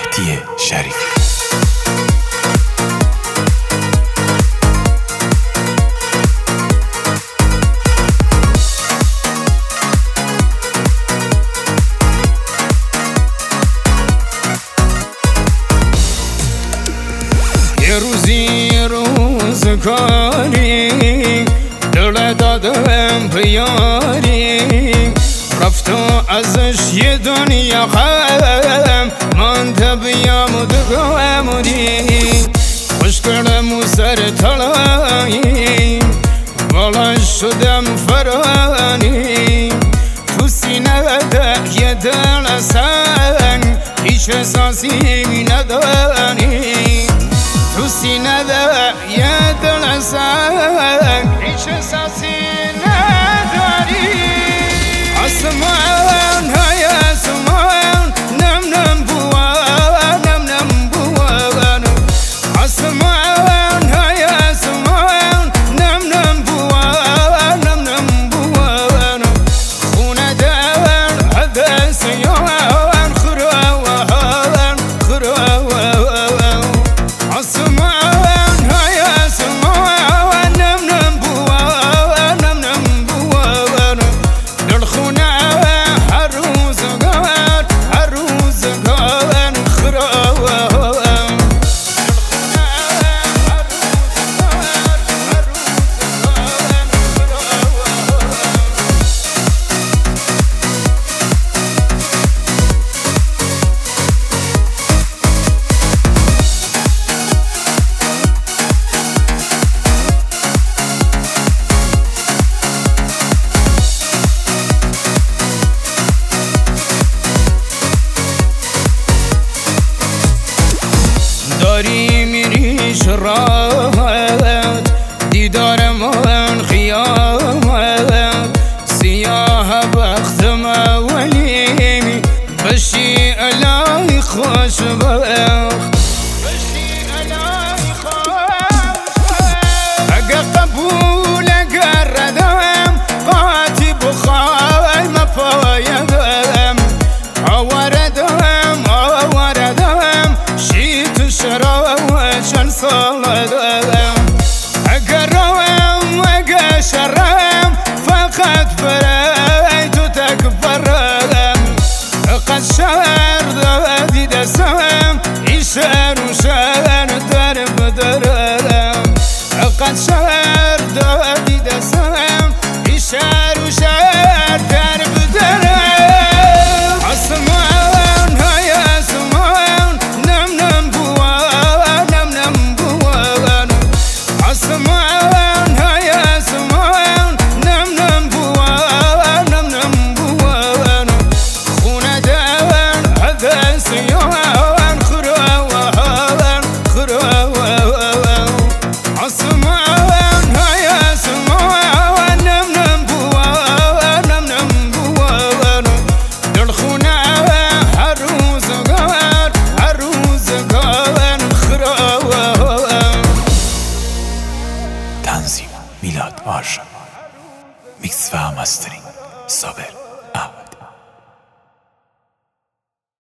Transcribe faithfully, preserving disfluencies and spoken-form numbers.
مهدی شریفی. یه روزی روزگاری دل دادم به یاری، رفت و ازش یه دنیا غم مانده بیام دگامونی، خوش کردم و سر طلایی بالا شدم فرانی، تو سینه ده یه دل سنگ هیچ احساسی نداری، تو سینه ده یه دل سنگ هیچ احساسی نداری. آسمان های آسمان نم نم بوان نم نم بوان، آسمان های آسمان نم نم بوان نم نم بوان، خونه دل هده سیان خروان خروان، آسمان های آسمان نم نم بوان نم نم بوان، دل خونه هر روزگار هر روزگار خروان، دل خونه هر روزگار هر داری میریش راحت دیدار من خیامت، سیاه بختم ولی بشی الهی خوشبخت، بشی الهی خوشبخت، اگه قبول اگر ردم قاطی بخوای مپایدم، آوردم آوردم شیت شراب چند سال دادم، اگر روم اگر شرم فقط برای تو تکبرم، قد شهر دادی دستم این شهر و شهر در بدرم، قد شهر دادی دستم این شهر و شهر در بدرم، آسمان های آسمان نم نم بوان نم نم بوان، آسمان های آسمان نم نم بوان نم نم بوان، خونه دل هده سیان خروان خروان، آسمان های آسمان نم نم بوان نم نم بوان، دل خونه هر روزگار هر روزگار خروان. تنظیم میلاد آرشا، میکس و مسترینگ صابر احمد.